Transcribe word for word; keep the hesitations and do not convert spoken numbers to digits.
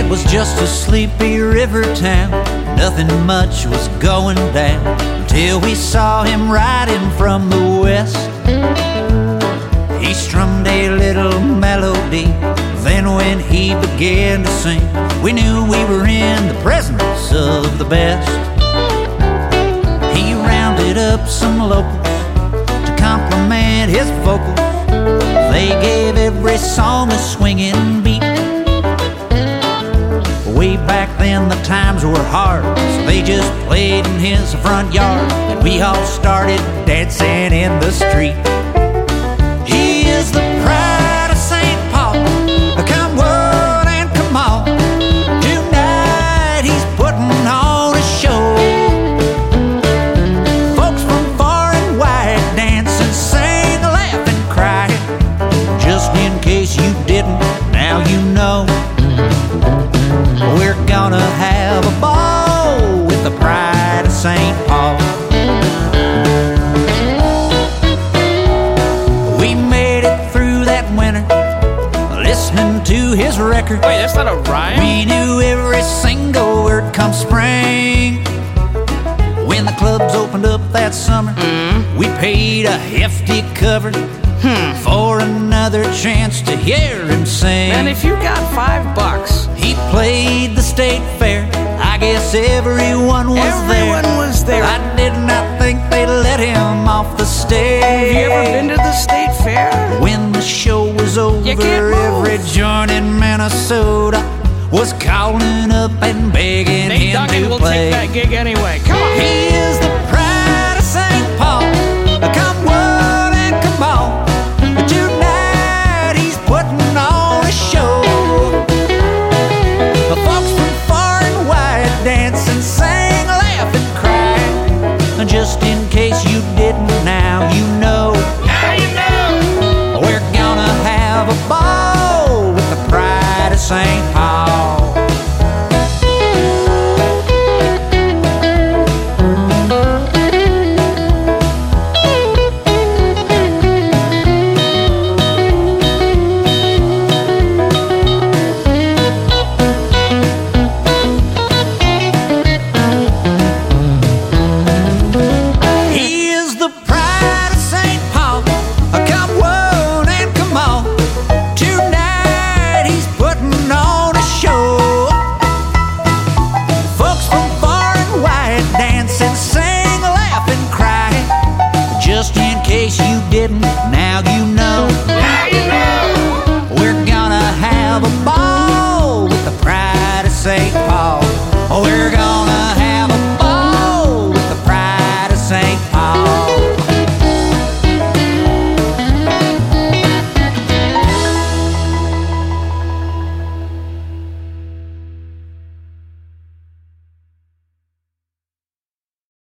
It was just a sleepy river town, nothing much was going down, until we saw him riding from the west. He strummed a little melody, then when he began to sing, we knew we were in the presence of the best. He rounded up some locals to compliment his vocals. They gave every song a swinging beat. Way back then the times were hard, so they just played in his front yard, and we all started dancing in the street. He is the pride of Saint Paul. Come one and come all. Tonight he's putting on a show. Folks from far and wide dance and sing, laugh and cry. Just in case you didn't, now you know. We're gonna have a ball with the pride of Saint Paul. We made it through that winter, listening to his record. Wait, that's not a rhyme? We knew every single word come spring. When the clubs opened up that summer, mm. we paid a hefty cover hmm. for another chance to hear him sing. And if you got five bucks, he played the state fair. I guess everyone was everyone there. Everyone was there. I did not think they let him off the stage. Have you ever been to the state fair? When the show was over, every joint in Minnesota was calling up and begging Nate him Duggan to will play. Take that gig anyway. Come on. He is the pride of Saint Paul. Come one and come on. Tonight he's putting on a show. Folks from far and wide dance and sing, laugh and cry. Just in case you didn't, now you know. Now you know. We're gonna have a ball with the pride of Saint Paul. Now you know. Now you know. We're gonna have a ball with the pride of Saint Paul. We're gonna have a ball with the pride of Saint Paul.